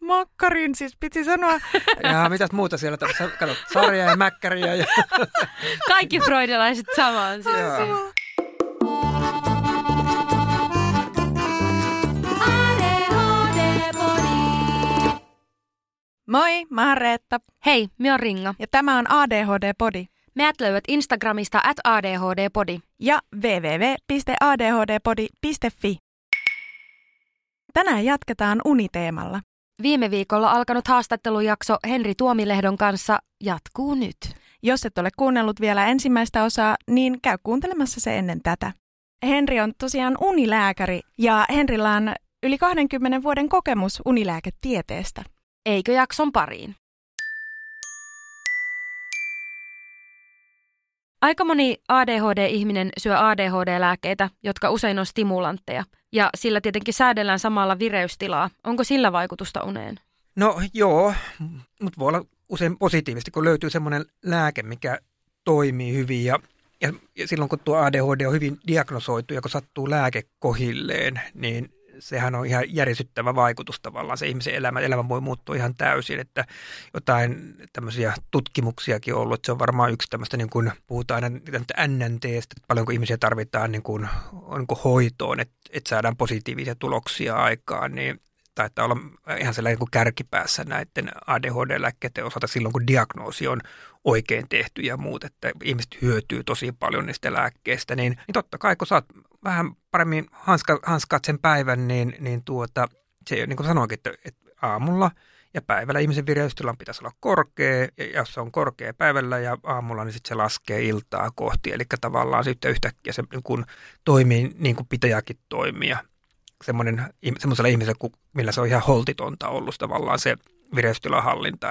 makkarin, siis piti sanoa. Ja mitäs muuta siellä? Kato, sarja ja mäkkäriä. Ja... Kaikki freudilaiset samaan. Moi, mä oon Reetta. Hei, mä oon Ringa. Ja tämä on ADHD-podi. Meidät löydät Instagramista @ADHD-podi. Ja www.adhdpodi.fi. Tänään jatketaan uniteemalla. Viime viikolla alkanut haastattelujakso Henri Tuomilehdon kanssa jatkuu nyt. Jos et ole kuunnellut vielä ensimmäistä osaa, niin käy kuuntelemassa se ennen tätä. Henri on tosiaan unilääkäri ja Henrillä on yli 20 vuoden kokemus unilääketieteestä. Eikö jakson pariin? Aika moni ADHD-ihminen syö ADHD-lääkkeitä, jotka usein on stimulantteja. Ja sillä tietenkin säädellään samalla vireystilaa. Onko sillä vaikutusta uneen? No joo, mutta voi olla usein positiivisesti, kun löytyy semmoinen lääke, mikä toimii hyvin. Ja silloin kun tuo ADHD on hyvin diagnosoitu ja kun sattuu lääke kohilleen, niin sehän on ihan järisyttävä vaikutus tavallaan. Se ihmisen elämä voi muuttua ihan täysin, että jotain tämmöisiä tutkimuksiakin on ollut, että se on varmaan yksi tämmöistä, niin kuin puhutaan aina NNTstä, että paljonko ihmisiä tarvitaan niin kuin hoitoon, että saadaan positiivisia tuloksia aikaan, niin taitaa olla ihan sellainen kuin kärkipäässä näiden ADHD-lääkkeiden osalta silloin, kun diagnoosi on oikein tehty ja muut, että ihmiset hyötyy tosi paljon niistä lääkkeistä, niin totta kai, kun saat vähän paremmin hanskaat sen päivän, niin se niin kuin sanoinkin, että aamulla ja päivällä ihmisen vireystilan pitäisi olla korkea, ja jos se on korkea päivällä ja aamulla, niin sitten se laskee iltaa kohti, eli tavallaan sitten yhtäkkiä se niin kuin toimii niin kuin pitäjäkin toimia. Semmoisella ihmisellä, millä se on ihan holtitonta ollut tavallaan se vireystilan hallinta,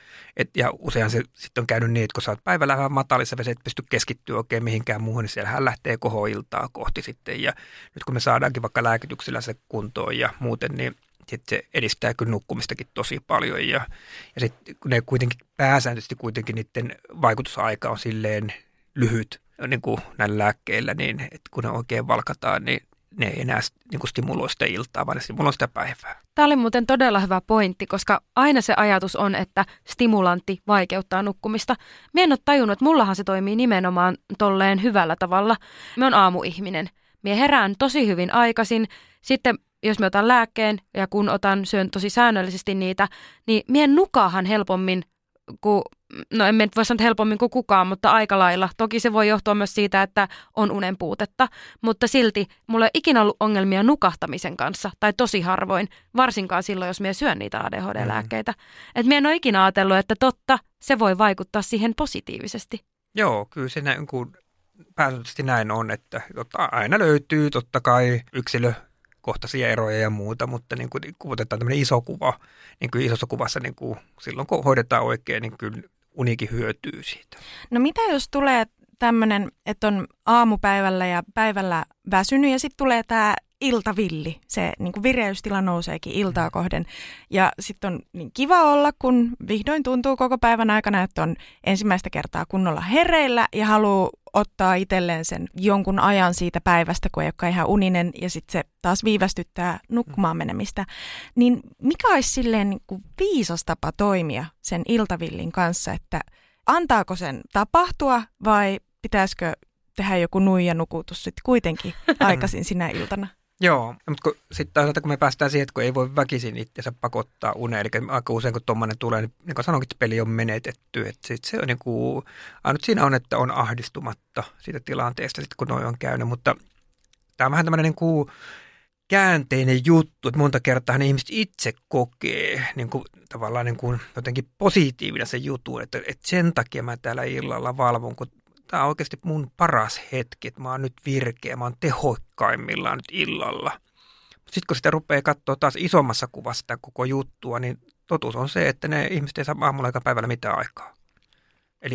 ja useinhan se sitten on käynyt niin, että kun sä oot päivällä vähän matalissa vesissä, et pysty keskittyä oikein mihinkään muuhun, niin siellähän lähtee kohoiltaa kohti sitten, ja nyt kun me saadaankin vaikka lääkityksellä se kuntoon ja muuten, niin sitten se edistää kyllä nukkumistakin tosi paljon, ja sitten kun ne kuitenkin pääsääntöisesti niiden vaikutusaika on silleen lyhyt niin kuin näillä lääkkeillä, niin että kun ne oikein valkataan, niin ne ei enää niin kuin stimuloi sitä iltaa, vaan ne stimuloi sitä päivää. Tämä oli muuten todella hyvä pointti, koska aina se ajatus on, että stimulantti vaikeuttaa nukkumista. Mä en ole tajunnut, että mullahan se toimii nimenomaan tolleen hyvällä tavalla. Mä oon aamuihminen. Mä herään tosi hyvin aikaisin. Sitten jos mä otan lääkkeen ja kun syön tosi säännöllisesti niitä, niin mä en nukaahan helpommin kuin, no en voi sanoa helpommin kuin kukaan, mutta aika lailla. Toki se voi johtua myös siitä, että on unen puutetta, mutta silti mulla ei ikinä ollut ongelmia nukahtamisen kanssa, tai tosi harvoin, varsinkaan silloin, jos minä syön niitä ADHD-lääkkeitä. Että minä en ole ikinä ajatellut, että totta, se voi vaikuttaa siihen positiivisesti. Joo, kyllä se pääsääntöisesti näin on, että aina löytyy totta kai yksilökohtaisia eroja ja muuta, mutta niin kun otetaan tämmöinen iso kuva, niin kuin isossa kuvassa niin kuin silloin kun hoidetaan oikein, niin kyllä unikin hyötyy siitä. No mitä jos tulee tämmöinen, että on aamupäivällä ja päivällä väsynyt ja sitten tulee tämä iltavilli, se niin kuin vireystila nouseekin iltaa kohden ja sitten on niin kiva olla, kun vihdoin tuntuu koko päivän aikana, että on ensimmäistä kertaa kunnolla hereillä ja haluaa ottaa itselleen sen jonkun ajan siitä päivästä, kun ei olekaan ihan uninen ja sitten se taas viivästyttää nukkumaan menemistä. Niin mikä olisi silleen niin kuin viisas tapa toimia sen iltavillin kanssa, että antaako sen tapahtua vai pitäisikö tehdä joku nuijanukutus sitten kuitenkin aikaisin sinä iltana? Joo, mutta sitten kun me päästään siihen, että kun ei voi väkisin itseänsä pakottaa uneen, eli aika usein kun tuommoinen tulee, niin kuin sanoinkin, että peli on menetetty, että sitten se on niin kuin, ainut siinä on, että on ahdistumatta siitä tilanteesta, sitten kun noin on käynyt, mutta tämä on vähän tämmöinen niin kuin käänteinen juttu, että monta kertaa ne ihmiset itse kokee niin kuin, tavallaan niin kuin jotenkin positiivina sen jutun, että sen takia mä täällä illalla valvon, kun tämä on oikeasti mun paras hetki, että mä oon nyt virkeä, mä oon tehokkaimmillaan nyt illalla. Sitten kun sitä rupeaa katsoa taas isommassa kuvassa sitä koko juttua, niin totuus on se, että ne ihmiset ei saa aamulla eikä päivällä mitään aikaa. Eli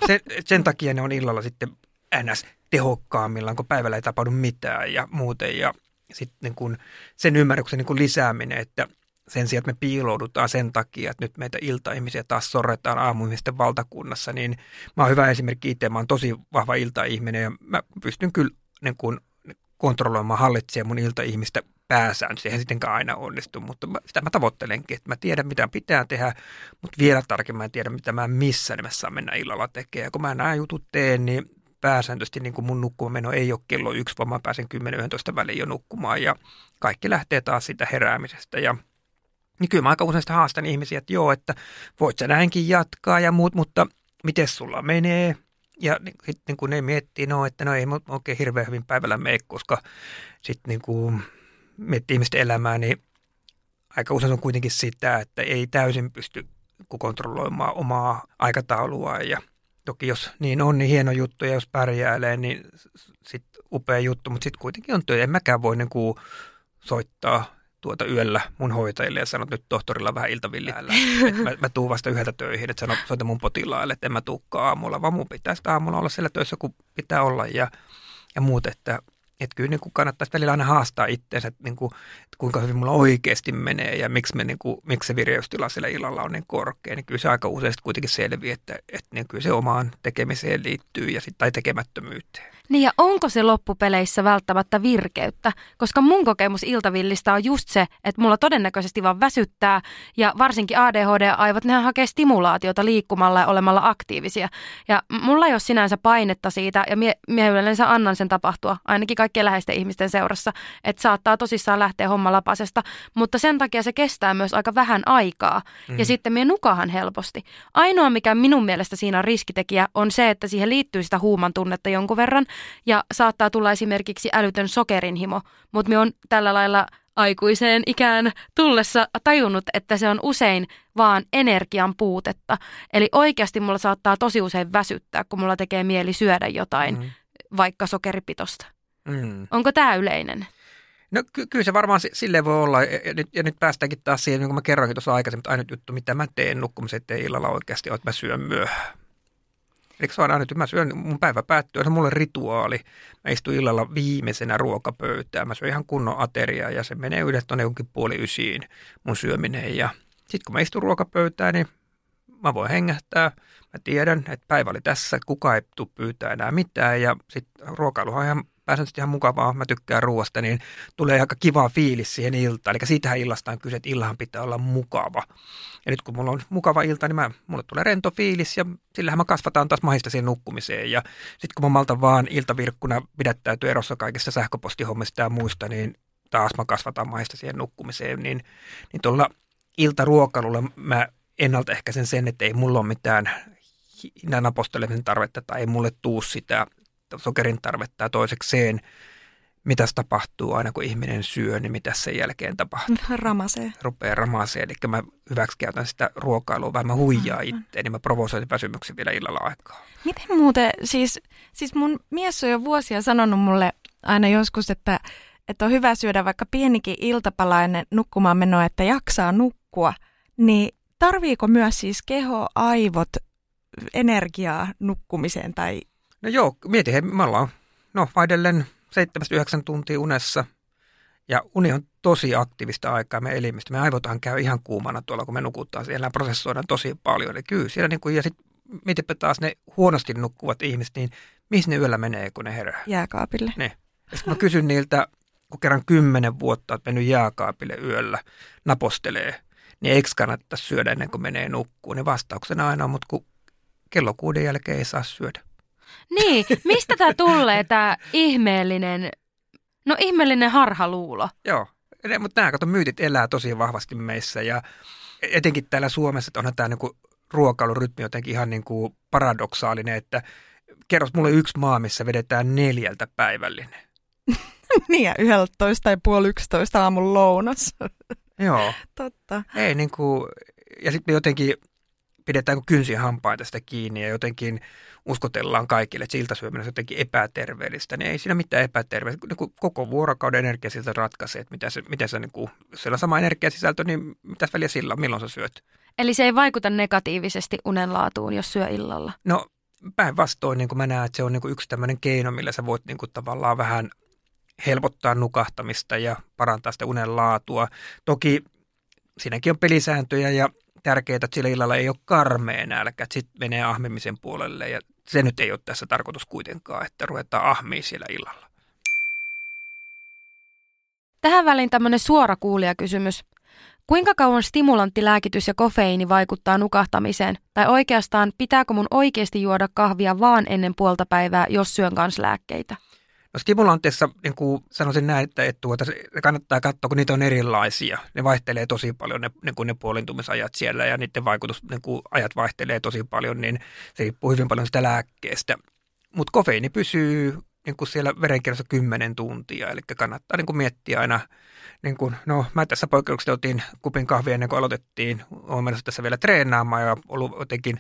sen takia ne on illalla sitten ns. Tehokkaammillaan, kun päivällä ei tapahdu mitään ja muuten. Ja sitten niin sen ymmärryksen niin lisääminen, että sen sijaan, että me piiloudutaan sen takia, että nyt meitä iltaihmisiä taas sorretaan aamuihmisten valtakunnassa, niin mä oon hyvä esimerkki itse. Mä oon tosi vahva iltaihminen ja mä pystyn kyllä niin kuin kontrolloimaan, hallitsemaan mun iltaihmistä pääsääntö. Eihän sittenkään aina onnistu, mutta sitä mä tavoittelenkin, että mä tiedän, mitä pitää tehdä, mutta vielä tarkemmin en tiedä, mitä mä missään nimessä saan mennä illalla tekemään. Ja kun mä nämä jutut teen, niin pääsääntöisesti niin kuin mun nukkumaan ei ole kello 1, vaan mä pääsen 10-11 väliin jo nukkumaan ja kaikki lähtee taas siitä heräämisestä. Ja niin kyllä mä aika usein sitä haastan ihmisiä, että joo, että voit sä näinkin jatkaa ja muut, mutta miten sulla menee? Ja sitten kun ne miettii, että no ei oikein hirveän hyvin päivällä mene, koska sitten niin kuin miettii ihmisten elämää, niin aika usein on kuitenkin sitä, että ei täysin pysty kontrolloimaan omaa aikataulua. Ja toki jos niin on, niin hieno juttu, ja jos pärjäilee, niin sitten upea juttu, mutta sitten kuitenkin on työ. En mäkään voi niin kuin soittaa yöllä mun hoitajille ja sanoa, että nyt tohtorilla vähän iltavilli. Mä tuun vasta 1 töihin, että soita mun potilaalle, että en mä tuukkaan aamulla, vaan mun pitää sitä aamulla olla siellä töissä, kun pitää olla ja muut, että kyllä niin kuin kannattaisi välillä aina haastaa itseensä, että, niin kuin, että kuinka hyvin mulla oikeasti menee ja miksi se vireystila siellä illalla on niin korkea, niin kyllä se aika usein kuitenkin selviää, että niin kyllä se omaan tekemiseen liittyy tai tekemättömyyteen. Niin ja onko se loppupeleissä välttämättä virkeyttä? Koska mun kokemus iltavillistä on just se, että mulla todennäköisesti vaan väsyttää ja varsinkin ADHD-aivot, nehän hakee stimulaatiota liikkumalla ja olemalla aktiivisia. Ja mulla ei ole sinänsä painetta siitä ja mie yleensä annan sen tapahtua, ainakin kaikkien läheisten ihmisten seurassa, että saattaa tosissaan lähteä homma lapasesta, mutta sen takia se kestää myös aika vähän aikaa ja sitten mie nukahan helposti. Ainoa mikä minun mielestä siinä on riskitekijä on se, että siihen liittyy sitä huuman tunnetta jonkun verran, ja saattaa tulla esimerkiksi älytön sokerinhimo, mutta me on tällä lailla aikuiseen ikään tullessa tajunnut, että se on usein vaan energian puutetta. Eli oikeasti mulla saattaa tosi usein väsyttää, kun mulla tekee mieli syödä jotain, vaikka sokeripitosta. Onko tämä yleinen? No kyllä se varmaan silleen voi olla, ja nyt päästäänkin taas siihen, niin kuin mä kerroinkin tuossa aikaisemmin, että ainut juttu, mitä mä teen nukkumisen eteen illalla oikeasti on, että mä syön myöhään. Eli se on aina, että mä syön, mun päivä päättyy, se on mulle rituaali. Mä istun illalla viimeisenä ruokapöytään. Mä syön ihan kunnon ateriaa ja se menee yleensä tuonne jonkin 8:30 mun syöminen. Ja sitten kun mä istun ruokapöytään, niin mä voin hengähtää. Mä tiedän, että päivä oli tässä, että kukaan ei tule pyytää enää mitään. Ja sitten ruokailuhan on ihan pääsääntöisesti ihan mukavaa, mä tykkään ruoasta, niin tulee aika kiva fiilis siihen iltaan. Eli siitähän illasta on kyse, että illahan pitää olla mukava. Ja nyt kun mulla on mukava ilta, niin mulle tulee rento fiilis ja sillähän mä kasvataan taas mahista siihen nukkumiseen. Ja sitten kun mä maltan vaan iltavirkkuna pidättäytyy erossa kaikista sähköpostihommista ja muista, niin taas mä kasvataan mahista siihen nukkumiseen. Niin tuolla iltaruokailulla mä ennaltaehkäisen sen, että ei mulla ole mitään napostelemisen tarvetta tai ei mulle tuu sitä sokerin tarvetta ja toisekseen, mitä tapahtuu aina kun ihminen syö, niin mitä sen jälkeen tapahtuu. Ramasee. Rupeaa ramasee, eli mä hyväksikäytän sitä ruokailua, vähän mä huijaa itteen, niin mä provosoin väsymyksen vielä illalla aikaa. Miten muuten, siis mun mies on jo vuosia sanonut mulle aina joskus, että on hyvä syödä vaikka pienikin iltapala ennen nukkumaan menoa, että jaksaa nukkua, niin tarviiko myös siis keho, aivot, energiaa nukkumiseen tai? No joo, mieti, me ollaan vaidellen 7-9 tuntia unessa ja uni on tosi aktiivista aikaa meidän elimistä. Me aivotahan käy ihan kuumana tuolla, kun me nukutaan. Siellä prosessoidaan tosi paljon. Eli kyllä siellä ja sitten mietipä taas ne huonosti nukkuvat ihmiset, niin mihin ne yöllä menee, kun ne herää? Jääkaapille. Ne. Ja sitten mä kysyn niiltä, kun kerran 10 vuotta olet mennyt jääkaapille yöllä, napostelee, niin eikö kannattaisi syödä ennen kuin menee nukkuun? Niin vastauksena aina on, mutta kun kello 6 jälkeen ei saa syödä. Niin, mistä tämä tulee tämä ihmeellinen harhaluulo? Joo, mutta nämä myytit elää tosi vahvasti meissä ja etenkin täällä Suomessa, että onhan tämä niinku ruokailurytmi jotenkin ihan niinku paradoksaalinen, että kerros mulle yksi maa, missä vedetään 4 päivällinen. Niin ja 11 tai 10:30 aamun lounas. Joo. Totta. Ei niinku, ja sitten me jotenkin pidetään kynsin hampain tästä kiinni ja jotenkin uskotellaan kaikille, että iltasyöminen on jotenkin epäterveellistä. Niin ei siinä mitään epäterveellistä. Niin koko vuorokauden energia siltä ratkaisee, että miten sä niin kuin, jos siellä on sama energiasisältö, niin mitäs väliä sillä on, milloin sä syöt? Eli se ei vaikuta negatiivisesti unenlaatuun, jos syö illalla? No päinvastoin niin kuin mä näen, että se on niin kuin yksi tämmöinen keino, millä sä voit niin kuin tavallaan vähän helpottaa nukahtamista ja parantaa sitä unenlaatua. Toki siinäkin on pelisääntöjä ja tärkeää, että sillä illalla ei ole karmea nälkä, että sitten menee ahmimisen puolelle ja se nyt ei ole tässä tarkoitus kuitenkaan, että ruvetaan ahmiin siellä illalla. Tähän väliin tämmöinen suora kuulijakysymys. Kuinka kauan stimulanttilääkitys ja kofeiini vaikuttaa nukahtamiseen? Tai oikeastaan, pitääkö mun oikeasti juoda kahvia vaan ennen puolta päivää, jos syön kanssa lääkkeitä? No stimulanteissa niin kuin sanoisin näin, että kannattaa katsoa, kun niitä on erilaisia. Ne vaihtelee tosi paljon, ne puolintumisajat siellä ja niiden vaikutusajat vaihtelee tosi paljon, niin se riippuu hyvin paljon sitä lääkkeestä. Mutta kofeiini pysyy niin kuin siellä verenkierrossa 10 tuntia, eli kannattaa niin kuin miettiä aina, niin kuin, no mä tässä poikkeuksessa otin kupin kahvia ennen kuin aloitettiin, olen menossa tässä vielä treenaamaan ja ollut jotenkin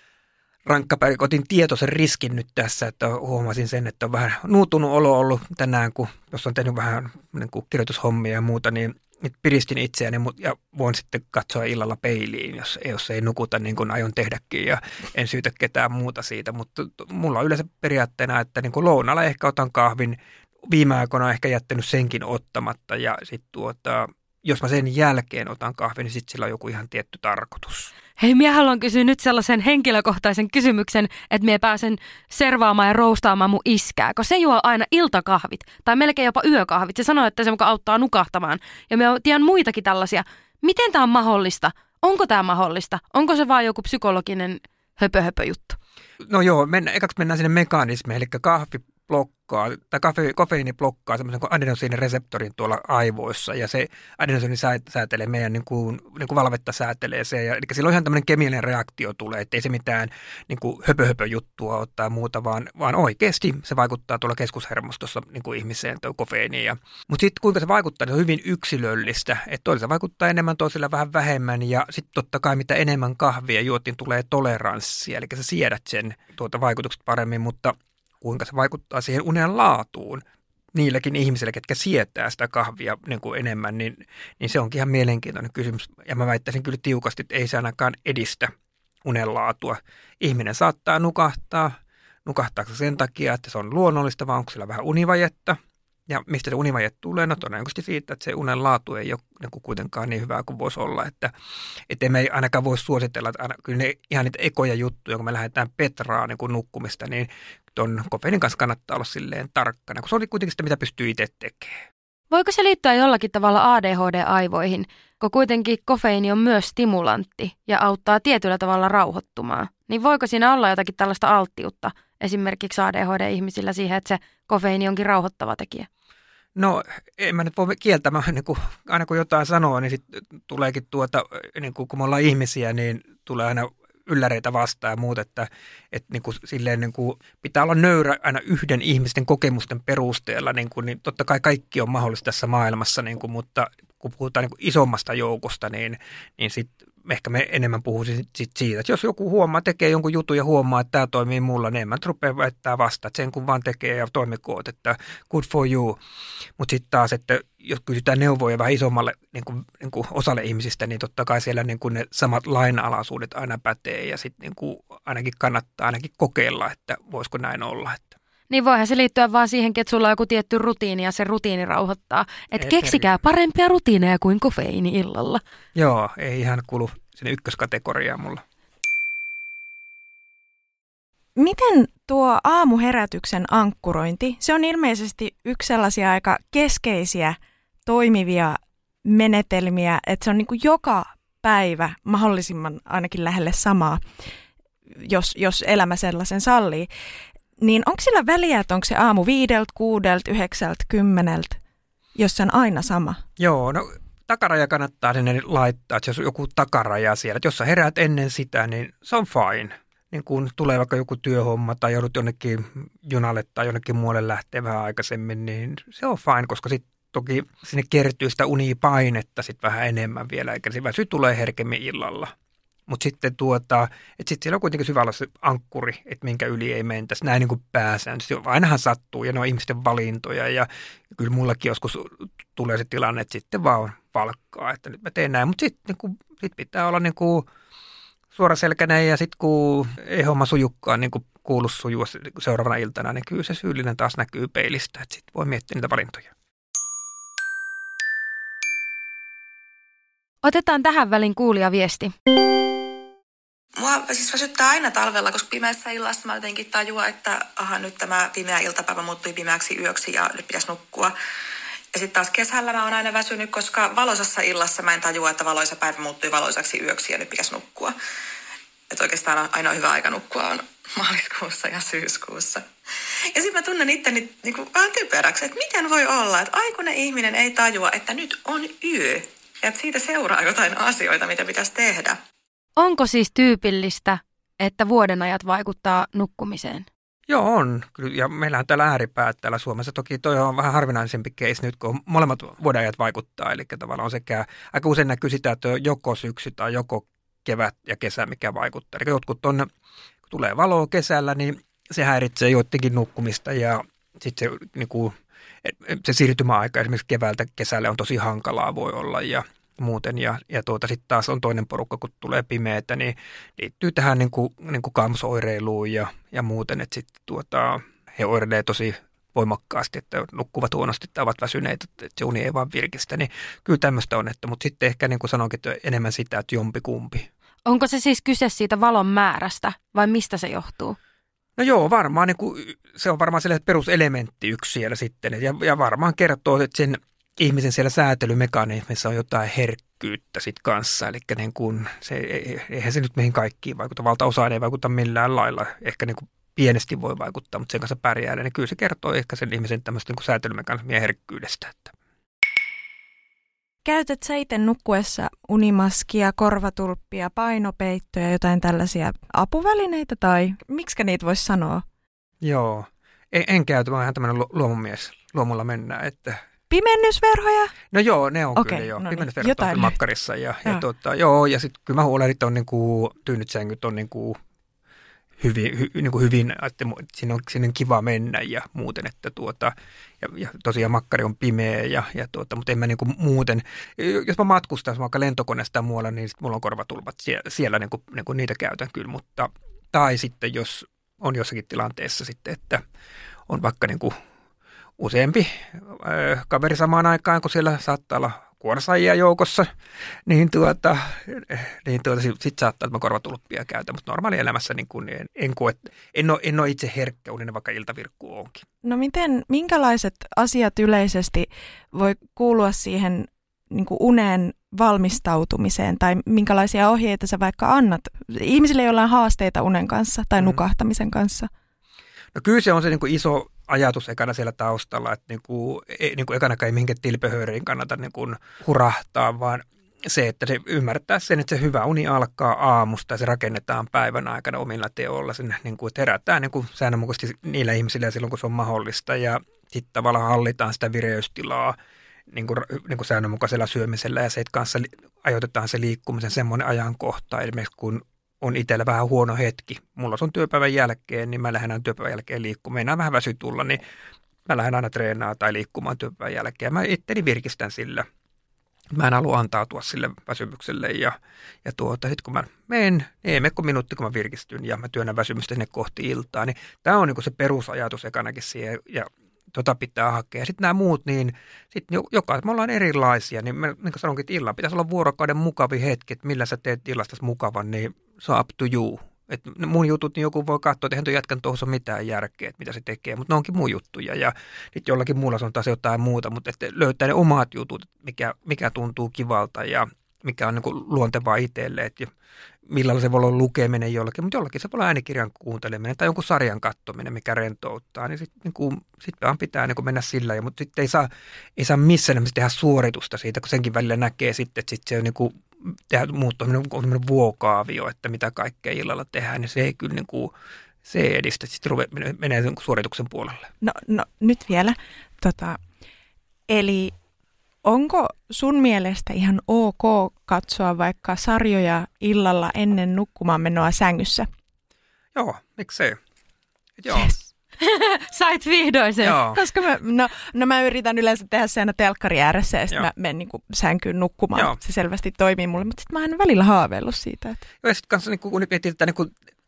rankka päivä, otin tietoisen riskin nyt tässä, että huomasin sen, että on vähän nuutunut olo ollut tänään, kun jos on tehnyt vähän niin kuin kirjoitushommia ja muuta, niin piristin itseäni ja voin sitten katsoa illalla peiliin, jos ei nukuta niin kuin aion tehdäkin ja en syytä ketään muuta siitä, mutta mulla on yleensä periaatteena, että niin kuin lounalla ehkä otan kahvin, viime aikoina ehkä jättänyt senkin ottamatta ja sitten jos mä sen jälkeen otan kahvin, niin sitten sillä on joku ihan tietty tarkoitus. Hei, minä haluan kysyä nyt sellaisen henkilökohtaisen kysymyksen, että minä pääsen servaamaan ja roustaamaan mun iskää, kun se juo aina iltakahvit tai melkein jopa yökahvit. Se sanoo, että se muka auttaa nukahtamaan. Ja minä tiedän muitakin tällaisia. Miten tämä on mahdollista? Onko tämä mahdollista? Onko se vaan joku psykologinen höpö juttu? No joo, ekaksi mennään sinne mekanismiin, eli kahvi blokkaa, tai kofeiini blokkaa semmoisen kuin adenosiinireseptorin tuolla aivoissa, ja se adenosiini säätelee meidän niin kuin valvetta säätelee se, ja eli silloin ihan tämmöinen kemiallinen reaktio tulee, ettei se mitään niin kuin höpö juttua ottaa muuta, vaan oikeasti se vaikuttaa tuolla keskushermostossa niin kuin ihmiseen tuo kofeiini. Mutta sitten kuinka se vaikuttaa, niin se on hyvin yksilöllistä, että toisella vaikuttaa enemmän, toisella vähän vähemmän, ja sitten totta kai mitä enemmän kahvia juotiin, tulee toleranssia, eli sä siedät sen vaikutukset paremmin, mutta kuinka se vaikuttaa siihen unen laatuun niillekin ihmisille, ketkä sietää sitä kahvia niin kuin enemmän, niin se onkin ihan mielenkiintoinen kysymys. Ja mä väittäisin kyllä tiukasti, että ei se ainakaan edistä unen laatua. Ihminen saattaa nukahtaa. Nukahtaako sen takia, että se on luonnollista, vai onko sillä vähän univajetta? Ja mistä se univaje tulee? No todennäköisesti siitä, että se unen laatu ei ole niin kuin kuitenkaan niin hyvää kuin voisi olla. Että me ei ainakaan voi suositella, että kyllä ne ihan niitä ekoja juttuja, kun me lähdetään petraan niin kuin nukkumista, niin tuon kofeiinin kanssa kannattaa olla silleen tarkkana, kun se on kuitenkin sitä, mitä pystyy itse tekemään. Voiko se liittyä jollakin tavalla ADHD-aivoihin, kun kuitenkin kofeiini on myös stimulantti ja auttaa tietyllä tavalla rauhoittumaan? Niin voiko siinä olla jotakin tällaista alttiutta esimerkiksi ADHD-ihmisillä siihen, että se kofeiini onkin rauhoittava tekijä? No, en mä nyt voi kieltämään, niin aina kun jotain sanoo, niin sitten tuleekin niin kun me ollaan ihmisiä, niin tulee aina ylläreitä vastaan ja muut, että niin kuin silleen niin kuin pitää olla nöyrä aina yhden ihmisten kokemusten perusteella, niin totta kai kaikki on mahdollista tässä maailmassa, niin kuin, mutta kun puhutaan niin kuin isommasta joukosta, niin sitten ehkä me enemmän puhuisin siitä, että jos joku tekee jonkun jutun ja huomaa, että tämä toimii mulla, niin en mä rupea väittää vastaan, että sen kun vaan tekee ja toimikoot, että good for you. Mutta sitten taas, että jos kysytään neuvoja vähän isommalle niin kuin osalle ihmisistä, niin totta kai siellä niin kuin ne samat lainalaisuudet aina pätee ja sitten niin kuin ainakin kannattaa ainakin kokeilla, että voisiko näin olla. Niin voihan se liittyä vaan siihen, että sulla on joku tietty rutiini ja se rutiini rauhoittaa. Että keksikää parempia rutiineja kuin kofeiini illalla. Joo, ei ihan kuulu sinne ykköskategoriaan mulla. Miten tuo aamuherätyksen ankkurointi, se on ilmeisesti yksi sellaisia aika keskeisiä toimivia menetelmiä, että se on niin kuin joka päivä mahdollisimman ainakin lähelle samaa, jos elämä sellaisen sallii. Niin onko sillä väliä, että onko se aamu 5, 6, 9, 10, jos se on aina sama? Joo, no takaraja kannattaa sinne laittaa, että jos on joku takaraja siellä, että jos sä heräät ennen sitä, niin se on fine. Niin kun tulee vaikka joku työhomma tai joudut jonnekin junalle tai jonnekin muualle lähtee vähän aikaisemmin, niin se on fine, koska sitten toki sinne kertyy sitä unipainetta sitten vähän enemmän vielä, eikä se väsy tulee herkemmin illalla. Mutta sitten että sitten siellä on kuitenkin syvällä se ankkuri, että minkä yli ei mentäisi. Näin niin kuin pääsäännössä. Ainahan sattuu ja ne on ihmisten valintoja ja kyllä mullakin joskus tulee se tilanne, että sitten vaan valkkaa, että nyt mä teen näin. Mutta sitten niin sit pitää olla niin kuin suoraselkäinen ja sitten kun ei homma sujukkaan niin kuin kuulu sujua seuraavana iltana, niin kyllä se syyllinen taas näkyy peilistä, että sitten voi miettiä niitä valintoja. Otetaan tähän välin kuulijaviesti. Mua siis väsyttää aina talvella, koska pimeässä illassa mä jotenkin tajuan, että nyt tämä pimeä iltapäivä muuttui pimeäksi yöksi ja nyt pitäisi nukkua. Ja sitten taas kesällä mä oon aina väsynyt, koska valoisassa illassa mä en tajua, että valoisa päivä muuttui valoisaksi yöksi ja nyt pitäisi nukkua. Että oikeastaan ainoa hyvä aika nukkua on maaliskuussa ja syyskuussa. Ja sitten mä tunnen itteni niinku vähän typeräksi, että miten voi olla, että aikuinen ihminen ei tajua, että nyt on yö. Ja että siitä seuraa jotain asioita, mitä pitäisi tehdä. Onko siis tyypillistä, että vuodenajat vaikuttaa nukkumiseen? Joo, on. Ja meillä on täällä ääripäät täällä Suomessa. Toki toi on vähän harvinaisempi case nyt, kun molemmat vuodenajat vaikuttaa. Eli tavallaan on sekä, aika usein näkyy sitä, että on joko syksy tai joko kevät ja kesä, mikä vaikuttaa. Eli jotkut on, kun tulee valoa kesällä, niin se häiritsee joidenkin nukkumista ja sitten se, niin kuin, se siirtymäaika esimerkiksi keväältä kesälle on tosi hankalaa voi olla ja muuten. Ja sitten taas on toinen porukka, kun tulee pimeätä, niin liittyy tähän niin kuin kaamosoireiluun ja muuten, että sitten he oireilee tosi voimakkaasti, että nukkuvat huonosti tai ovat väsyneitä, että se uni ei vaan virkistä, niin kyllä tämmöistä on, mutta sitten ehkä niin kuin sanoinkin, että enemmän sitä, että jompikumpi. Onko se siis kyse siitä valon määrästä vai mistä se johtuu? No joo, varmaan niin kuin, se on varmaan sellainen peruselementti yksi siellä sitten ja varmaan kertoo, että sen ihmisen siellä säätelymekanismissa on jotain herkkyyttä sitten kanssa, eli niin kuin, eihän se nyt meihin kaikkiin vaikuta, valtaosaan ei vaikuta millään lailla, ehkä niin kuin pienesti voi vaikuttaa, mutta sen kanssa pärjää, niin kyllä se kertoo ehkä sen ihmisen tämmöistä niin säätelymekanismien herkkyydestä. Että. Käytät sä itse nukkuessa unimaskia, korvatulppia, painopeittoja, jotain tällaisia apuvälineitä tai miksikä niitä voisi sanoa? Joo, en käytä, mä oon ihan tämmöinen luomumies, luomulla mennään, että. Pimennysverhoja? No joo, ne on kyllä joo. No pimennysverhot on makkarissa ja sitten kyllä mä huolehdin, on niinku, tyynyt sängyt on niinku hyvin, että siinä on kiva mennä ja muuten, että ja tosiaan makkari on pimeä mutta en mä niinku muuten, jos mä matkustaisin vaikka lentokoneesta tai muualla, niin sit mulla on korvatulpat siellä niinku niitä käytän kyllä, mutta tai sitten jos on jossakin tilanteessa sitten, että on vaikka niinku useampi kaveri samaan aikaan, kun siellä saattaa olla kuorsaajia joukossa, niin sitten saattaa, että mä korvatulppia käytän, mutta normaalielämässä niin en ole itse herkkä uninen, vaikka iltavirkku onkin. No minkälaiset asiat yleisesti voi kuulua siihen niin kuin uneen valmistautumiseen, tai minkälaisia ohjeita sä vaikka annat ihmisille, joilla on haasteita unen kanssa tai nukahtamisen kanssa? No kyllä se on se niin kuin iso ajatus ekana siellä taustalla, että niin kuin ekanakaan ei mihinkään tilpehööriin kannata niin kuin hurahtaa, vaan se, että se ymmärtää sen, että se hyvä uni alkaa aamusta ja se rakennetaan päivän aikana omilla teoilla. Sen, niin kuin, että herätään niin kuin säännönmukaisesti niillä ihmisillä silloin, kun se on mahdollista ja sitten tavallaan hallitaan sitä vireystilaa niin kuin säännönmukaisella syömisellä ja se, että kanssa ajoitetaan se liikkumisen semmoinen ajankohta, esimerkiksi kun on itsellä vähän huono hetki. Mulla on työpäivän jälkeen, niin mä lähden työpäivän jälkeen liikkumaan. Meinaan vähän väsy tulla, niin mä lähden aina treenaamaan tai liikkumaan työpäivän jälkeen. Mä itteni virkistän sillä. Mä en halua antautua sille väsymykselle. Ja sitten kun mä menen, ei mene kuin minuutti, kun mä virkistyn ja mä työnnän väsymystä sinne kohti iltaa. Niin tämä on niin se perusajatus ekanakin siihen ja pitää hakea. Sitten nämä muut, niin sitten me ollaan erilaisia. Niin kuin sanonkin, että illan pitäisi olla vuorokauden mukavin hetki, että millä sä teet illasta mukavan, niin se on up to you. Et mun jutut, niin joku voi katsoa, että eihän tuon jätkän tuossa ole mitään järkeä, että mitä se tekee, mutta ne onkin mun juttuja. Ja sitten jollakin muulla se on taas jotain muuta, mutta että löytää ne omat jutut, mikä tuntuu kivalta ja mikä on niin kuin luontevaa itselle, että millalla se voi olla lukeminen jollakin, mutta jollakin se voi olla äänikirjan kuunteleminen tai jonkun sarjan katsominen, mikä rentouttaa, niin sitten vaan pitää niin kuin mennä sillä, mutta sitten ei saa missään nimessä tehdä suoritusta siitä, kun senkin välillä näkee sitten, että sitten se on niin kuin muuttuu on vuokaavio, että mitä kaikkea illalla tehdään, niin se ei kyllä niin kuin, se ei edistä, sitten menee suorituksen puolelle. No nyt vielä, eli onko sun mielestä ihan ok katsoa vaikka sarjoja illalla ennen nukkumaan menoa sängyssä? Joo, miksei? Joo. Yes. Sait vihdoin sen. Joo. Koska mä yritän yleensä tehdä se aina telkkari ääressä ja sitten mä menen niin kuin sänkyyn nukkumaan. Joo. Se selvästi toimii mulle, mutta sitten mä oon välillä haaveillut siitä. Että. Joo, ja sitten kanssa kun nyt miettii tätä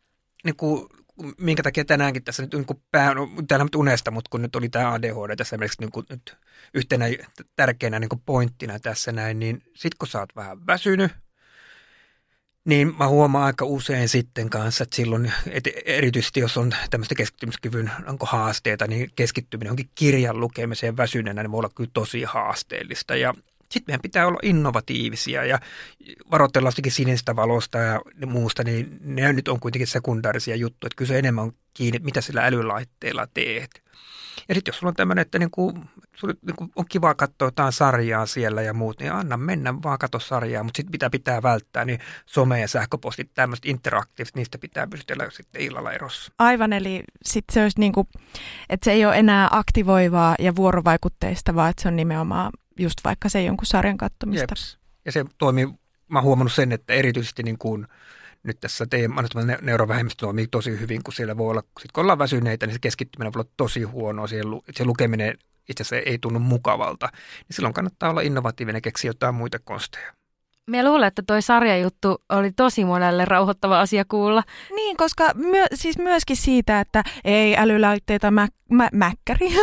minkä takia tänäänkin tässä nyt täällä nyt unesta, mutta kun nyt oli tämä ADHD tässä esimerkiksi nyt yhtenä tärkeänä pointtina tässä näin, niin sitten kun sä oot vähän väsynyt Niin mä huomaan aika usein sitten kanssa, että silloin, erityisesti jos on tämmöistä keskittymiskyvyn haasteita, niin keskittyminen onkin kirjan lukemiseen väsyneenä, niin voi olla kyllä tosi haasteellista. Ja sitten meidän pitää olla innovatiivisia ja varoitella jostakin sinisestä valosta ja muusta, niin ne nyt on kuitenkin sekundaarisia juttuja. Että kyllä se enemmän on kiinni, mitä sillä älylaitteella teet. Ja sitten jos sulla on tämmöinen, että on kiva katsoa jotain sarjaa siellä ja muut, niin anna mennä vaan katso sarjaa, mutta sitten mitä pitää välttää, niin some- ja sähköpostit, tämmöiset interaktiiviset, niistä pitää pystytellä sitten illalla erossa. Aivan, eli sitten se olisi että se ei ole enää aktivoivaa ja vuorovaikutteista, vaan että se on nimenomaan just vaikka se jonkun sarjan katsomista. Jeps. Ja se toimii, mä oon huomannut sen, että erityisesti nyt tässä teidän neurovähemmistö toimii tosi hyvin, kun siellä voi olla, sit kun ollaan väsyneitä, niin se keskittyminen voi olla tosi huonoa, se lukeminen itse asiassa ei tunnu mukavalta, niin silloin kannattaa olla innovatiivinen ja keksiä jotain muita konsteja. Mä luulen, että toi sarjajuttu oli tosi monelle rauhoittava asia kuulla. Niin, koska siis myöskin siitä, että ei älylaitteita mäkkäriä.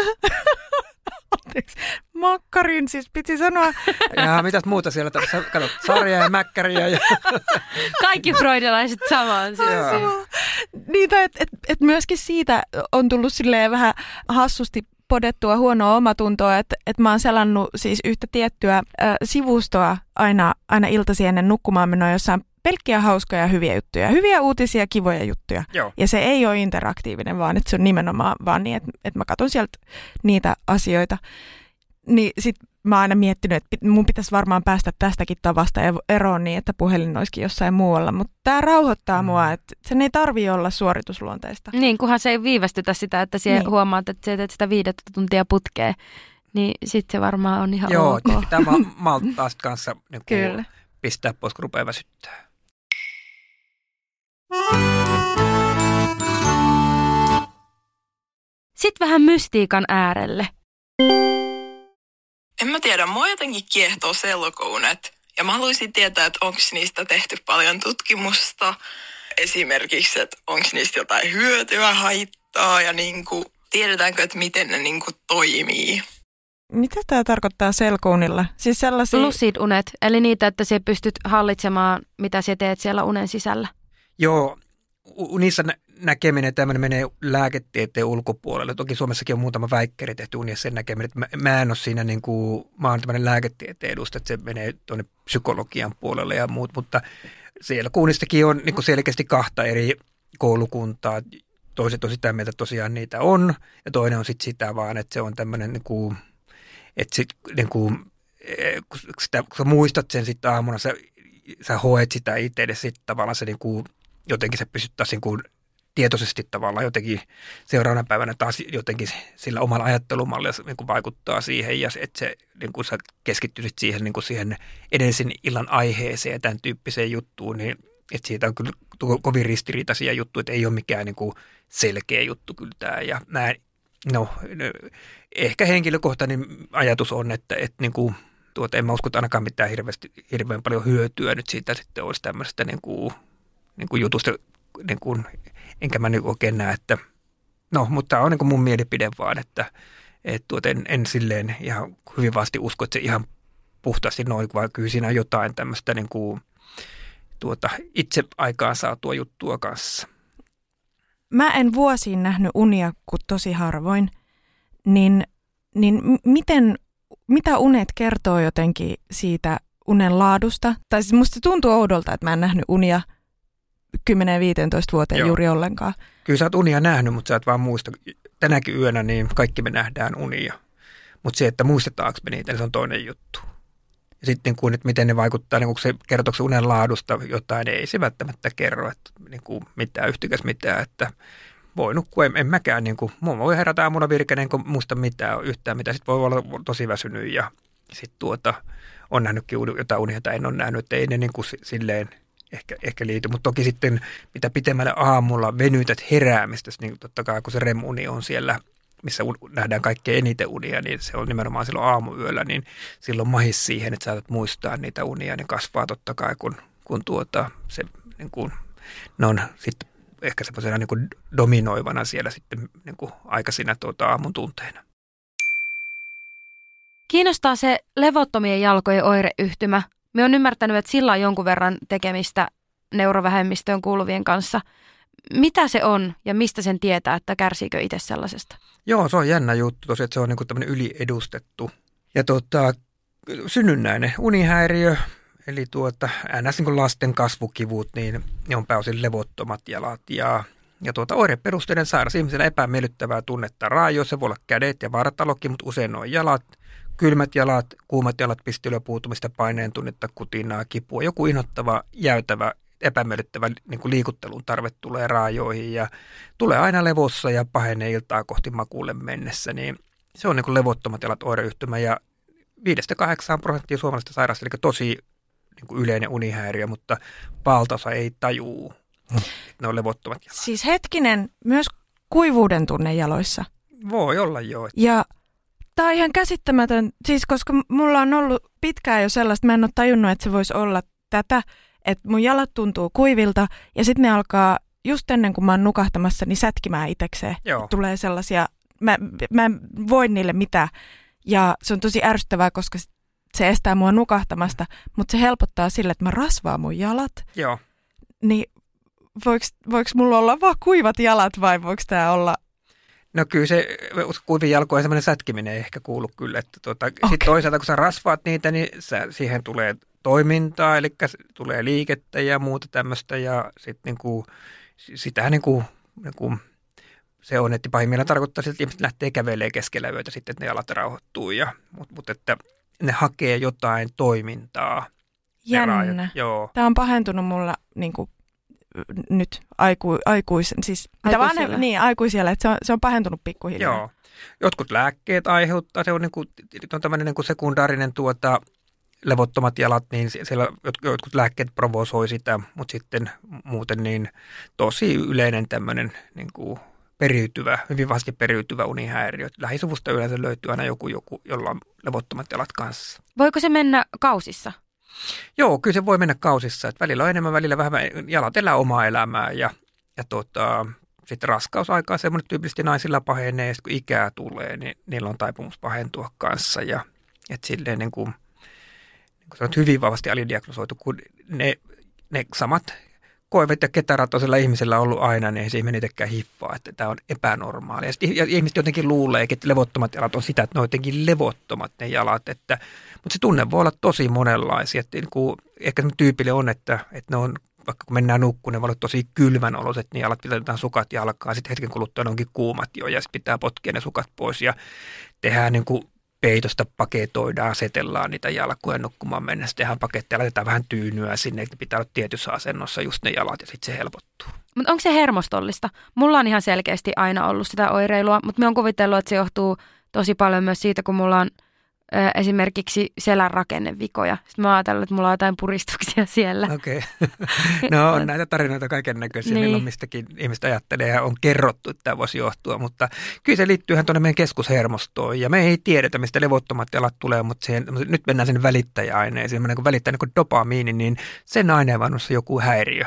Makkarin, siis piti sanoa. Ja mitäs muuta siellä tässä? Katsot sarjaa ja mäkkäriä. Ja kaikki freudilaiset samaan. Niitä, että myöskin siitä on tullut silleen vähän hassusti podettua huonoa omatuntoa, että mä oon selannut siis yhtä tiettyä sivustoa aina iltaisin ennen nukkumaan menoa, jossa on pelkkiä hauskoja hyviä juttuja, hyviä uutisia, kivoja juttuja. Joo. Ja se ei ole interaktiivinen, vaan että se on nimenomaan vaan niin, että mä katson sieltä niitä asioita. Niin sit mä oon aina miettinyt, että mun pitäisi varmaan päästä tästäkin tavasta eroon niin, että puhelin olisikin jossain muualla. Mutta tää rauhoittaa mua, että sen ei tarvitse olla suoritusluonteista. Niin, kunhan se ei viivästytä sitä, että sä huomaat, että sä teet sitä 5 tuntia putkeen. Niin sit se varmaan on ihan ok. Joo, pitää malttaa sit kanssa Kyllä. Pistää pois, kun rupeaa väsyttää. Sitten vähän mystiikan äärelle. En mä tiedä, mua jotenkin kiehtoo sellokounet. Ja mä haluaisin tietää, että onko niistä tehty paljon tutkimusta. Esimerkiksi, että onko niistä jotain hyötyä, haittaa ja tiedetäänkö, että miten ne toimii. Mitä tämä tarkoittaa selkounilla? Siis sellaisia lucid unet, eli niitä, että sä pystyt hallitsemaan, mitä sä teet siellä unen sisällä. Joo, unissa näkeminen tämmöinen menee lääketieteen ulkopuolelle. Toki Suomessakin on muutama väikkäri tehty unissa sen näkeminen, että mä en ole siinä mä oon tämmöinen lääketieteen edustaja, että se menee tuonne psykologian puolelle ja muut, mutta siellä unistakin on selkeästi 2 eri koulukuntaa. Toiset on sitä mieltä, että tosiaan niitä on, ja toinen on sitten sitä vaan, että se on tämmöinen, että kun sä muistat sen sitten aamuna, sä hoet sitä itsellesi, sitten tavallaan se jotenkin se pystyt taas tietoisesti tavallaan jotenkin seuraavana päivänä taas jotenkin sillä omalla ajattelumallilla vaikuttaa siihen, ja että se sä keskittyisit siihen edellisen illan aiheeseen ja tämän tyyppiseen juttuun, niin että siitä on kyllä kovin ristiriitaisia juttuja, että ei ole mikään selkeä juttu kyllä tämä. Ja ehkä henkilökohtainen ajatus on, että en mä usko, että ainakaan mitään hirveän paljon hyötyä nyt siitä sitten olisi tämmöistä jutusta, enkä mä oikein näe, että mutta tämä on mun mielipide vaan, että en silleen ihan hyvin vasti usko, että se ihan puhtaasti noin, vaan kyllä siinä on jotain tämmöistä itse aikaan saatua juttua kanssa. Mä en vuosiin nähnyt unia kuin tosi harvoin, niin mitä unet kertoo jotenkin siitä unen laadusta? Tai siis musta tuntuu oudolta, että mä en nähnyt unia 10-15 vuoteen juuri ollenkaan. Kyllä sä oot unia nähnyt, mutta sä et vaan muista. Tänäkin yönä niin kaikki me nähdään unia. Mutta se, että muistetaanko me niitä, niin se on toinen juttu. Ja sitten että miten ne vaikuttaa, kun se kertooko unen laadusta jotain, ei se välttämättä kerro, että mitään yhtikäs mitään, että voi nukkua, en mäkään, mua voi herätä aamuna virkeinen, enkä muista mitään yhtään, mitä sitten voi olla tosi väsynyt ja sitten on nähnytkin jotain unia, tai en ole nähnyt, että ei ne silleen ehkä liity, mutta toki sitten mitä pitemmälle aamulla venytät heräämistä, niin totta kai kun se REM-uni on siellä, missä nähdään kaikkein eniten unia, niin se on nimenomaan silloin aamuyöllä, niin silloin mahis siihen, että saatat muistaa niitä unia, niin kasvaa totta kai, kun se ne on sitten ehkä semmoisena dominoivana siellä sitten aikaisina aamun tunteina. Kiinnostaa se levottomien jalkojen oireyhtymä. Me on ymmärtänyt, että sillä on jonkun verran tekemistä neurovähemmistöön kuuluvien kanssa. Mitä se on ja mistä sen tietää, että kärsiikö itse sellaisesta? Joo, se on jännä juttu tosiaan, että se on niin kuin tämmöinen yliedustettu. Ja synnynnäinen unihäiriö, eli ns. Niin kuin lasten kasvukivut, niin ne on pääosin levottomat jalat. Ja oireperusteinen sairaus ihmisellä epämiellyttävää tunnetta raajoissa. Se voi olla kädet ja vartalokin, mutta usein on jalat. Kylmät jalat, kuumat jalat, pistelyä, puutumista, paineen tunnetta, kutinaa, kipua. Joku inhottava, jäytävä, epämiellyttävä niin kuin liikuttelun tarve tulee raajoihin ja tulee aina levossa ja pahenee iltaa kohti makuulle mennessä. Niin se on niin kuin levottomat jalat oireyhtymä ja 5-8% suomalaisista sairaista, eli tosi niin kuin yleinen unihäiriö, mutta valtaosa ei tajuu, että ne on levottomat jalat. Siis hetkinen, myös kuivuuden tunne jaloissa. Voi olla joo. Ja tämä on ihan käsittämätön, siis koska mulla on ollut pitkään jo sellaista, mä en ole tajunnut, että se voisi olla tätä, että mun jalat tuntuu kuivilta ja sitten ne alkaa just ennen kuin mä oon nukahtamassa, niin sätkimään itekseen. Tulee sellaisia, mä en voi niille mitään ja se on tosi ärsyttävää, koska se estää mua nukahtamasta, mutta se helpottaa sille, että mä rasvaan mun jalat. Joo. Niin voiko mulla olla vaan kuivat jalat vai voiko tää olla? No kyllä se kuivin jalkojen semmoinen sätkiminen ei ehkä kuulu kyllä. Että Sitten toisaalta kun sä rasvaat niitä, niin siihen tulee toimintaa, eli tulee liikettä ja muuta tämmöistä. Ja sitten niinku, sitähän niinku, se on, että pahimmillaan tarkoittaa, että ihmiset lähtee kävelemään keskellä yötä sitten, että ne jalat rauhoittuu. Mutta että ne hakee jotain toimintaa. Jännä. Joo. Tämä on pahentunut mulla niinku nyt aikuisella, että se on pahentunut pikkuhiljaa. Joo. Jotkut lääkkeet aiheuttaa, se on, on tämmöinen sekundaarinen levottomat jalat, niin siellä jotkut lääkkeet provosoi sitä, mutta sitten muuten niin tosi yleinen tämmöinen hyvin vahvasti periytyvä unihäiriö. Lähisuvusta yleensä löytyy aina joku, jolla on levottomat jalat kanssa. Voiko se mennä kausissa? Joo, kyllä se voi mennä kausissa. Että välillä on enemmän, välillä vähemmän. Jalat elää omaa elämää ja sitten raskausaikaa semmoinen tyypillisesti naisilla pahenee ja kun ikää tulee, niin niillä on taipumus pahentua kanssa. Ja että silleen niin kuin sanot, hyvin vahvasti alidiagnosoitu, kun ne samat koivet ja ketarat on sillä ihmisellä ollut aina, niin ei se ihminen itsekään hiffaa, että tämä on epänormaalia. Ja ihmiset jotenkin luulee, että levottomat jalat on sitä, että ne on jotenkin levottomat ne jalat. Mutta se tunne voi olla tosi monenlaisia. Että ehkä se tyypillinen on, että ne on, vaikka kun mennään nukkuun, ne voi olla tosi kylmän oloset, niin jalat pitää sukat jalkaan. Sitten hetken kuluttua ne onkin kuumat jo ja sitten pitää potkia ne sukat pois ja tehdään niin kuin peitosta paketoidaan, asetellaan niitä jalkoja nukkumaan mennessä, tehdään paketteja, laitetaan vähän tyynyä sinne, että pitää olla tietyssä asennossa just ne jalat ja sitten se helpottuu. Mutta onko se hermostollista? Mulla on ihan selkeästi aina ollut sitä oireilua, mutta mä oon kuvitellut, että se johtuu tosi paljon myös siitä, kun mulla on esimerkiksi selän rakennevikoja. Sitten mä ajattelin, että mulla on jotain puristuksia siellä. Okei. No on näitä tarinoita kaiken näköisiä, niin. Milloin mistäkin ihmistä ajattelee ja on kerrottu, että tämä voisi johtua. Mutta kyllä se liittyyhän tuonne meidän keskushermostoon. Ja me ei tiedetä, mistä levottomat jalat tulee, mutta nyt mennään sen välittäjäaineeseen. Kun välittää niin kuin dopamiini, niin sen aineen on joku häiriö.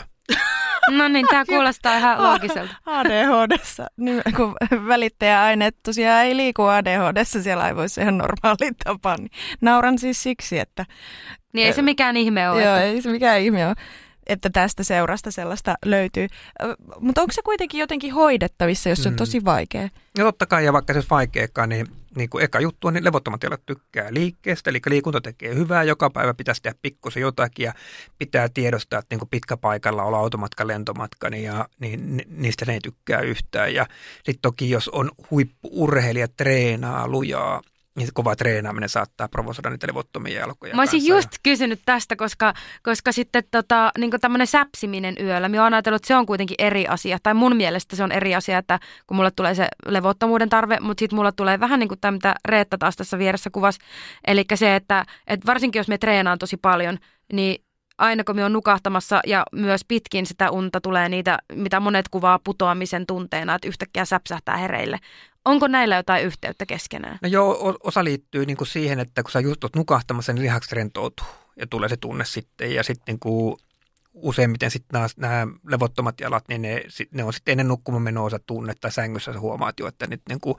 No niin, tämä kuulostaa ihan loogiselta. ADHD:ssa, kun välittäjäaineet tosiaan ei liiku ADHD:ssa siellä aivoissa ihan normaali tapa, niin nauran siis siksi, että... Niin ei se mikään ihme ole. Joo, ei se mikään ihme ole, että tästä seurasta sellaista löytyy. Mutta onko se kuitenkin jotenkin hoidettavissa, jos se on tosi vaikea? No totta kai, ja vaikka se olisi vaikeakaan, niin kuin eka juttu on, niin levottomat jalat tykkää liikkeestä, eli liikunta tekee hyvää, joka päivä pitäisi tehdä pikkusen jotakin, ja pitää tiedostaa, että niin kuin pitkä paikalla olla automatka, lentomatka, niin niistä ne ei tykkää yhtään. Ja sitten toki, jos on huippu-urheilija, treenaa lujaa, niin se kova treenaaminen saattaa provosoida niitä levottomia jalkoja. Mä olisin just kysynyt tästä, koska sitten niin tämmöinen säpsiminen yöllä, mä oon ajatellut, että se on kuitenkin eri asia. Tai mun mielestä se on eri asia, että kun mulle tulee se levottomuuden tarve, mutta sitten mulle tulee vähän niin kuin tämä, mitä Reetta taas tässä vieressä kuvasi. Eli se, että varsinkin jos me treenaan tosi paljon, niin aina kun me on nukahtamassa ja myös pitkin sitä unta tulee niitä, mitä monet kuvaa putoamisen tunteena, että yhtäkkiä säpsähtää hereille. Onko näillä jotain yhteyttä keskenään? No joo, osa liittyy niin kuin siihen, että kun sä just oot nukahtamassa, niin lihakset rentoutuu ja tulee se tunne sitten. Ja sitten niin kuin useimmiten sitten nämä levottomat jalat, niin ne on sitten ennen nukkumaan menoa tunne tai sängyssä sä huomaat jo, että nyt niin kuin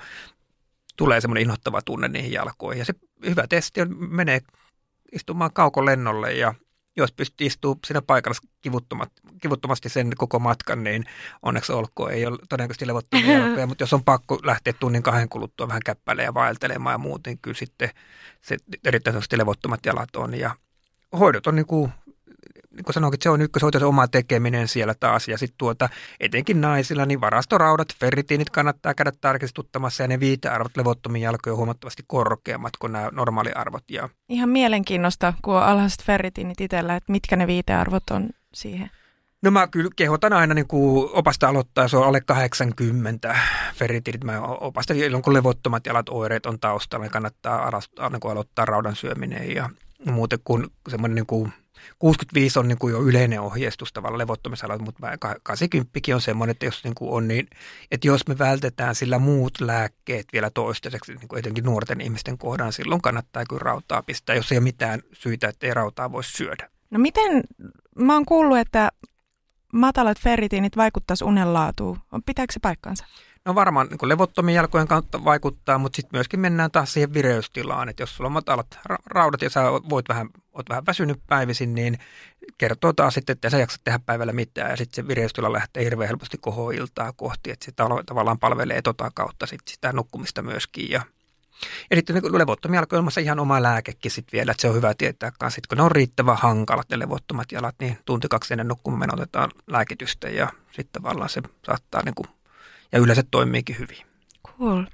tulee semmoinen inhottava tunne niihin jalkoihin. Ja se hyvä testi on, menee istumaan kaukolennolle ja jos pystyy istumaan siinä paikalla kivuttomasti sen koko matkan, niin onneksi olkoon. Ei ole todennäköisesti levottomia jalkoja, mutta jos on pakko lähteä tunnin 2 kuluttua vähän käppäilemään ja vaeltelemaan ja muuten, niin kyllä sitten se erittäin levottomat jalat on. Ja hoidot on niin kuin sanoinkin, että se on ykköshoito, se oma tekeminen siellä taas. Ja sitten etenkin naisilla, niin varastoraudat, ferritiinit kannattaa käydä tarkistuttamassa ja ne viitearvot levottomia jalkoja on huomattavasti korkeammat kuin nämä normaaliarvot. Ja ihan mielenkiinnosta, kun on alhaiset ferritiinit itsellä, että mitkä ne viitearvot on siihen? No mä kyllä kehotan aina niin kuin opasta aloittaa, se on alle 80 ferritiinit. Mä opastan, kun levottomat jalat, oireet on taustalla, niin kannattaa aloittaa raudan syöminen ja muuten kuin semmoinen niin kuin 65 on niin kuin jo yleinen ohjeistus tavallaan levottomisalalta, mutta 80 on semmoinen, että jos niin kuin on niin, että jos me vältetään sillä muut lääkkeet vielä toistaiseksi, niin kuin etenkin nuorten ihmisten kohdan, silloin kannattaa kyllä rautaa pistää, jos ei ole mitään syitä, että ei rautaa voi syödä. No miten, mä oon kuullut, että matalat ferritiinit vaikuttaisi unen laatuun. Pitääkö se paikkansa? No varmaan niin levottomien jalkojen kautta vaikuttaa, mutta sitten myöskin mennään taas siihen vireystilaan, että jos sulla on matalat raudat ja sä oot vähän väsynyt päivisin, niin kertoo taas sitten, että sä jaksat tehdä päivällä mitään ja sitten se vireystila lähtee hirveän helposti kohoiltaa kohti, että se tavallaan palvelee kautta sit sitä nukkumista myöskin. Ja sitten niin levottomia jalkoja on ihan oma lääkekin sitten vielä, että se on hyvä tietää kanssa, kun ne on riittävän hankalat ne levottomat jalat, niin 1-2 ennen nukkumaan otetaan lääkitystä ja sitten tavallaan se saattaa niin kuin ja yleensä toimiikin hyvin. Cool.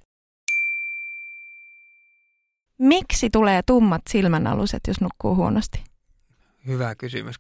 Miksi tulee tummat silmänaluset, jos nukkuu huonosti? Hyvä kysymys.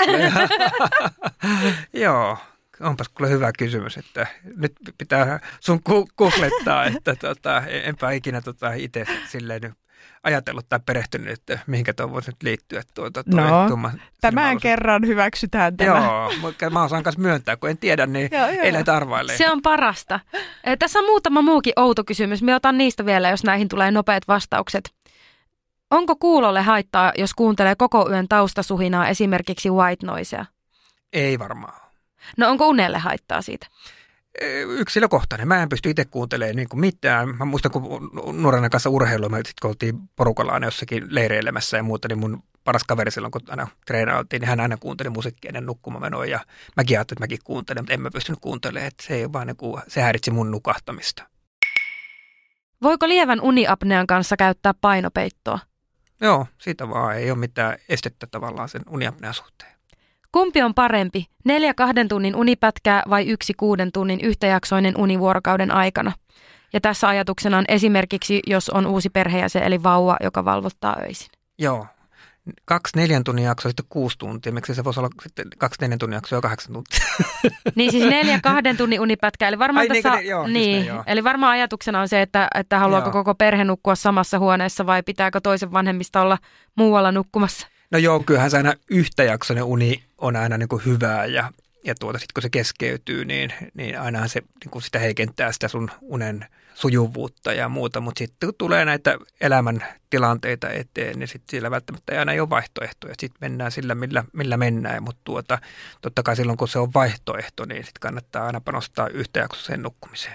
Joo, onpas kyllä hyvä kysymys, että nyt pitää sun googlettaa, että enpä ikinä itse silleen ajatellut tai perehtynyt, että mihinkä tuo voisi nyt liittyä. Tämän kerran hyväksytään tämä. Joo, mutta mä osaan kanssa myöntää, kun en tiedä, niin ei lähde arvailemaan. Se on parasta. Tässä on muutama muukin outo kysymys. Mä otan niistä vielä, jos näihin tulee nopeat vastaukset. Onko kuulolle haittaa, jos kuuntelee koko yön taustasuhinaa, esimerkiksi white noisea? Ei varmaan. No onko unelle haittaa siitä? Yksilökohtainen. Mä en pysty itse kuuntelemaan niin kuin mitään. Mä muistan, kun nuorena kanssa urheilua, kun oltiin porukalla aina jossakin leireilemässä ja muuta, niin mun paras kaveri silloin, kun aina treenailtiin, niin hän aina kuunteli musiikkia ennen nukkumamenoa. Ja mäkin ajattelin, että mäkin kuuntelen, mutta en mä pystynyt kuuntelemaan. Että se, ei vaan niin kuin, se häiritsi mun nukahtamista. Voiko lievän uniapnean kanssa käyttää painopeittoa? Joo, siitä vaan ei ole mitään estettä tavallaan sen uniapnean suhteen. Kumpi on parempi, 4 2 tunnin unipätkää vai 1 6 tunnin yhtäjaksoinen uni vuorokauden aikana? Ja tässä ajatuksena on esimerkiksi, jos on uusi perheenjäsen eli vauva, joka valvottaa öisin. Joo, 2 4 tunnin jaksoa sitten 6 tuntia. Miksi se voisi olla sitten 2 4 tunnin jaksoa 8 tuntia? Niin siis 4 2 tunnin unipätkää. Eli varmaan, eli varmaan ajatuksena on se, että haluaako koko perhe nukkua samassa huoneessa vai pitääkö toisen vanhemmista olla muualla nukkumassa? No joo, kyllähän se aina yhtäjaksoinen uni on aina niin kuin hyvää ja sitten kun se keskeytyy, niin ainahan se niin kuin sitä heikentää sitä sun unen sujuvuutta ja muuta, mutta sitten kun tulee näitä elämän tilanteita eteen, niin sitten siellä välttämättä aina ei ole vaihtoehtoja. Sitten mennään sillä, millä mennään, mutta totta kai silloin, kun se on vaihtoehto, niin sitten kannattaa aina panostaa yhtäjaksoiseen nukkumiseen.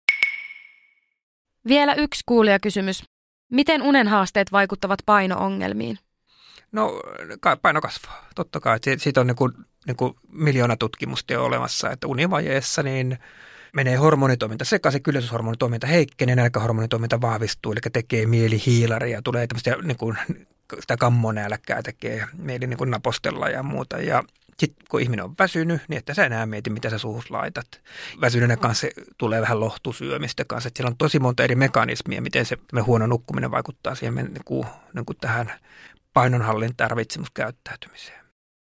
Vielä yksi kuulijakysymys. Miten unen haasteet vaikuttavat paino-ongelmiin? No paino kasvaa, totta kai. Siitä on niin kuin miljoona tutkimusta jo olemassa, että univajeessa niin menee hormonitoiminta sekaisin, kylläisyyshormonitoiminta heikkenee, nälkähormonitoiminta vahvistuu, eli tekee mielihiilaria, tulee tämmöistä niin kuin, sitä kammonälkää, tekee mieli niin kuin napostella ja muuta. Ja sitten kun ihminen on väsynyt, niin että sä enää mieti, mitä sä suuhus laitat. Väsyneenä kanssa tulee vähän lohtusyömistä kanssa, että siellä on tosi monta eri mekanismia, miten se huono nukkuminen vaikuttaa siihen niin kuin tähän painonhallintaan, ravitsemuskäyttäytymiseen.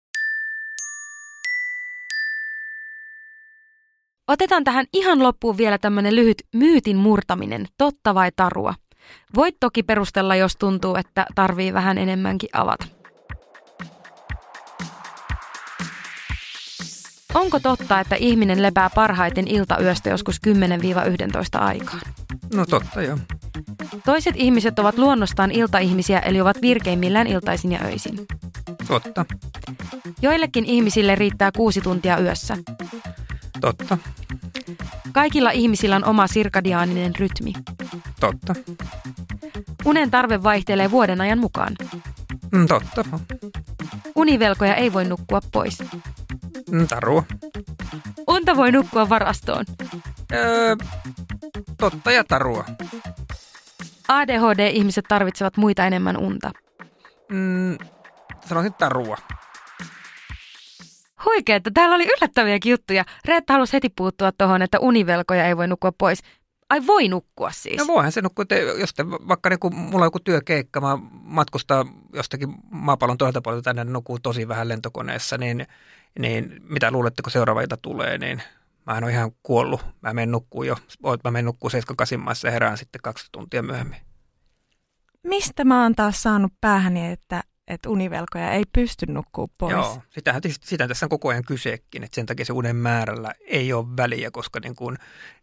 Otetaan tähän ihan loppuun vielä tämmöinen lyhyt myytin murtaminen, totta vai tarua. Voit toki perustella, jos tuntuu, että tarvii vähän enemmänkin avata. Onko totta, että ihminen lepää parhaiten iltayöstä joskus 10-11 aikaan? No totta, joo. Toiset ihmiset ovat luonnostaan iltaihmisiä, eli ovat virkeimmillään iltaisin ja öisin. Totta. Joillekin ihmisille riittää 6 tuntia yössä. Totta. Kaikilla ihmisillä on oma sirkadiaaninen rytmi. Totta. Unen tarve vaihtelee vuoden ajan mukaan. Totta. Univelkoja ei voi nukkua pois. Tarua. Unta voi nukkua varastoon. Totta ja tarua. ADHD-ihmiset tarvitsevat muita enemmän unta. Sanoisin tarua. Huikea, että täällä oli yllättäviäkin juttuja. Reetta halusi heti puuttua tuohon, että univelkoja ei voi nukkua pois. Ai voi nukkua siis? No voihan se nukkua, jos te, vaikka niin kun mulla on joku työkeikka, mä matkustaa jostakin maapallon toiselta puolelta tänne, nukkuu tosi vähän lentokoneessa, niin mitä luulette, kun seuraava ilta tulee, niin mähän on ihan kuollut. Mä menen nukkuu 7-8 maissa ja herään sitten 2 tuntia myöhemmin. Mistä mä oon taas saanut päähäni, että univelkoja ei pysty nukkuu pois? Joo, sitä tässä on koko ajan kysekin, että sen takia se unen määrällä ei ole väliä, koska niin kun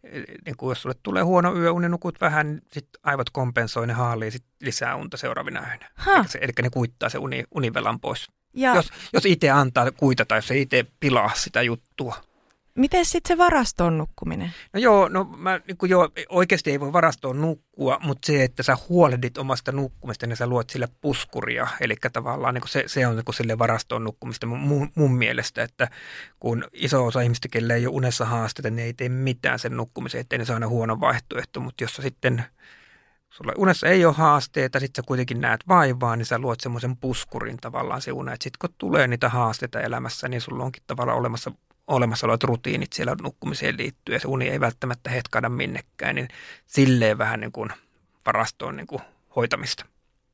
jos sulle tulee huono yö, nukut vähän, niin sitten aivot kompensoi, ne haalii sit lisää unta seuraavina öinä. Eli ne kuittaa se univelan pois. Jos itse antaa kuitata, jos se itse pilaa sitä juttua. Miten sitten se varastoon nukkuminen? No joo, oikeasti ei voi varastoon nukkua, mutta se, että sä huolehdit omasta nukkumista, niin sä luot sille puskuria. Eli tavallaan niin se on niin sille varastoon nukkumista mun mielestä, että kun iso osa ihmistä, kelle ei ole unessa haasteita, niin ei tee mitään sen nukkumiseen, ettei ne saa aina huono vaihtoehto. Mutta jos sitten sulla unessa ei ole haasteita, sit sä kuitenkin näet vaivaa, niin sä luot semmoisen puskurin tavallaan se une, että sit kun tulee niitä haasteita elämässä, niin sulla onkin tavallaan olemassa olevat rutiinit siellä nukkumiseen liittyen, ja se uni ei välttämättä hetkaida minnekään, niin silleen vähän niin kuin varastoon niin kuin hoitamista.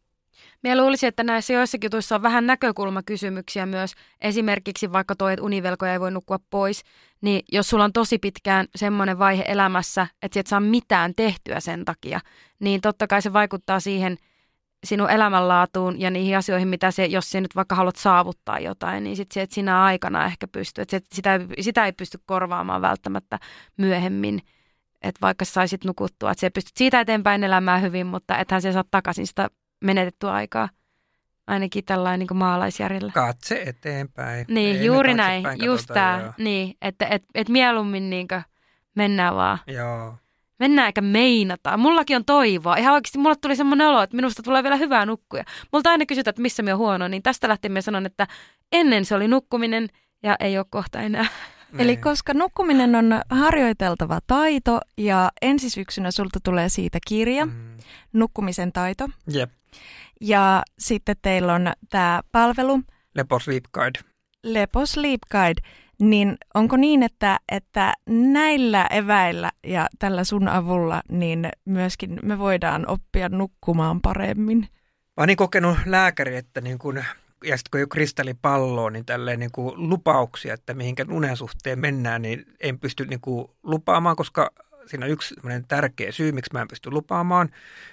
Minä luulisin, että näissä joissakin jutuissa on vähän näkökulmakysymyksiä myös. Esimerkiksi vaikka toi, että univelkoja ei voi nukkua pois, niin jos sulla on tosi pitkään semmoinen vaihe elämässä, että sä et saa mitään tehtyä sen takia, niin totta kai se vaikuttaa siihen sinun elämänlaatuun ja niihin asioihin, mitä se, jos sä nyt vaikka haluat saavuttaa jotain, niin sitten se, että sinä aikana ehkä pystyy. Että sitä ei pysty korvaamaan välttämättä myöhemmin, että vaikka saisit nukuttua, että sä pystyt siitä eteenpäin elämään hyvin, mutta ethän sä saa takaisin sitä menetettyä aikaa, ainakin tällainen niin kuin maalaisjärjellä. Katse eteenpäin. Niin, juuri näin, just tämä, niin, että mieluummin niin kuin mennään vaan. Joo. Mennään eikä meinata. Mullakin on toivoa. Ihan oikeasti mulle tuli semmoinen olo, että minusta tulee vielä hyvää nukkuja. Multa aina kysytään, että missä minä on huono, niin tästä lähtien minä sanon, että ennen se oli nukkuminen ja ei ole kohta enää. Niin. Eli koska nukkuminen on harjoiteltava taito ja ensi syksynä sulta tulee siitä kirja, nukkumisen taito. Jep. Ja sitten teillä on tämä palvelu. Lepo Sleep Guide. Lepo Sleep Guide. Niin onko niin, että näillä eväillä ja tällä sun avulla niin myöskin me voidaan oppia nukkumaan paremmin? Mä oon niin kokenut lääkäri, että niin kun, ja sitten kun ei ole kristallipalloa, niin tälleen niin kuin lupauksia, että mihinkä unen suhteen mennään, niin en pysty niin kuin lupaamaan, koska siinä on yksi tärkeä syy, miksi mä en pysty lupaamaan,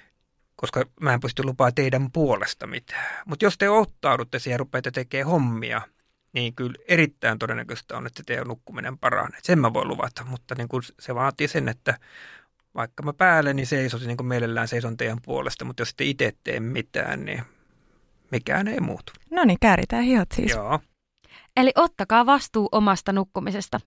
koska mä en pysty lupaamaan teidän puolesta mitään. Mutta jos te ottaudutte siihen ja rupeatte tekemään hommia, niin kyllä erittäin todennäköistä on, että se teidän nukkuminen paranee. Sen mä voin luvata, mutta niin kuin se vaatii sen, että vaikka mä päälle, niin seisoisin niin kuin mielellään seison teidän puolesta, mutta jos te itse tee mitään, niin mikään ei muutu. No niin, kääritään hihat siis. Joo. Eli ottakaa vastuu omasta nukkumisesta.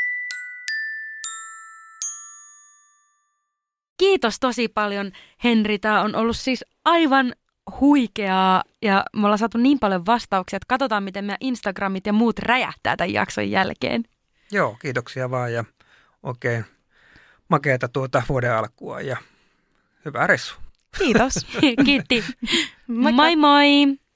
Kiitos tosi paljon, Henri. Tämä on ollut siis aivan huikeaa ja me ollaan saatu niin paljon vastauksia, että katsotaan, miten meidän Instagramit ja muut räjähtää tämän jakson jälkeen. Joo, kiitoksia vaan ja oikein makeata vuoden alkua ja hyvää reissua. Kiitos. Kiitti. Moi moi!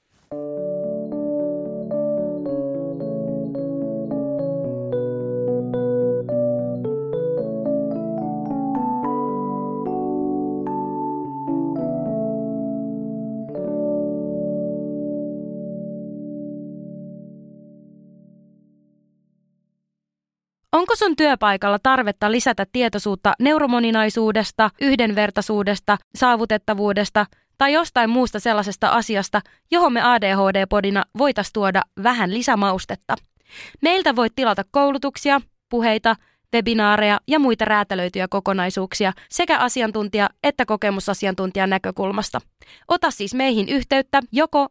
Onko sun työpaikalla tarvetta lisätä tietoisuutta neuromoninaisuudesta, yhdenvertaisuudesta, saavutettavuudesta tai jostain muusta sellaisesta asiasta, johon me ADHD-podina voitaisiin tuoda vähän lisämaustetta? Meiltä voit tilata koulutuksia, puheita, webinaareja ja muita räätälöityjä kokonaisuuksia sekä asiantuntija- että kokemusasiantuntijan näkökulmasta. Ota siis meihin yhteyttä joko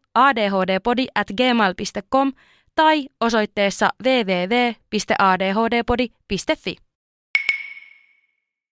adhdpodi@gmail.com tai osoitteessa www.adhdpodi.fi.